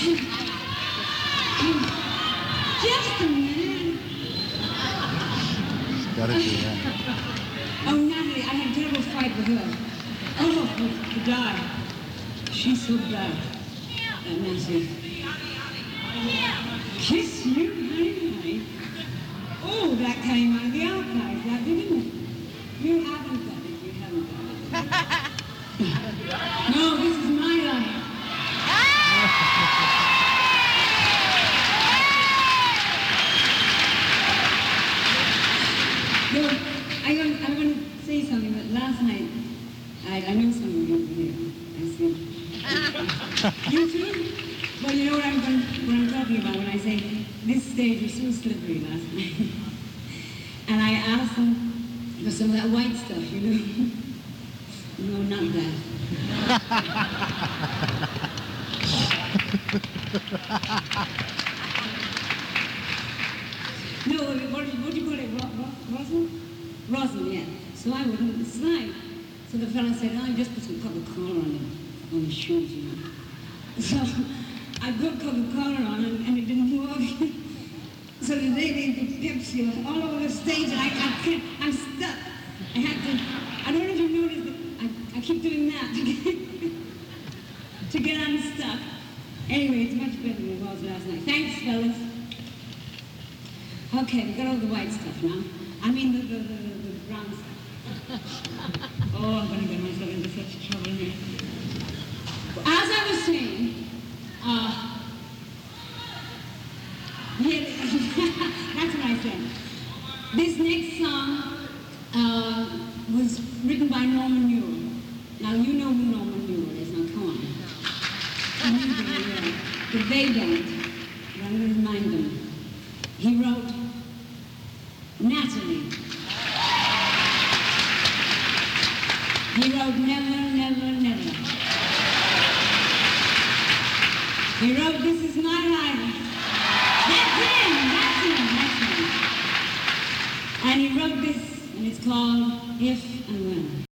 Just a minute. Gotta do that. Oh, Natalie, I had a terrible fight with her. Oh, to die. She's so bad. Nancy. Kiss you, honey, honey. Oh, that came out of the archives, that didn't it? You haven't done it, you haven't done it. No, this is my life. No, I'm going to say something, but last night, I know some of you were here. I see. You too? Well, you know what I'm talking about when I say this stage was so slippery last night. And I asked them for some of that white stuff, you know? No, not that. No, what do you call it? Rosin? Rosin, yeah. So I wouldn't slide. So the fellow said, oh, just put some Coca-Cola on the shoes, you know. So I put Coca-Cola on and it didn't work. So the lady put Pepsi all over the stage and I'm stuck. I don't know if you noticed, but I keep doing that to get unstuck. Anyway, it's much better than it was last night. Thanks, fellas. Okay, we got all the white stuff now. I mean the brown stuff. Oh, I'm going to get myself into such trouble here. As I was saying, that's what I said. This next song was written by Norman Newell. Now, you know who Norman Newell is. Now, come on. But they don't. But I'm going to remind them. He wrote Natalie. He wrote Never, Never, Never. He wrote This Is My Life. That's him. And he wrote this, and it's called If and When.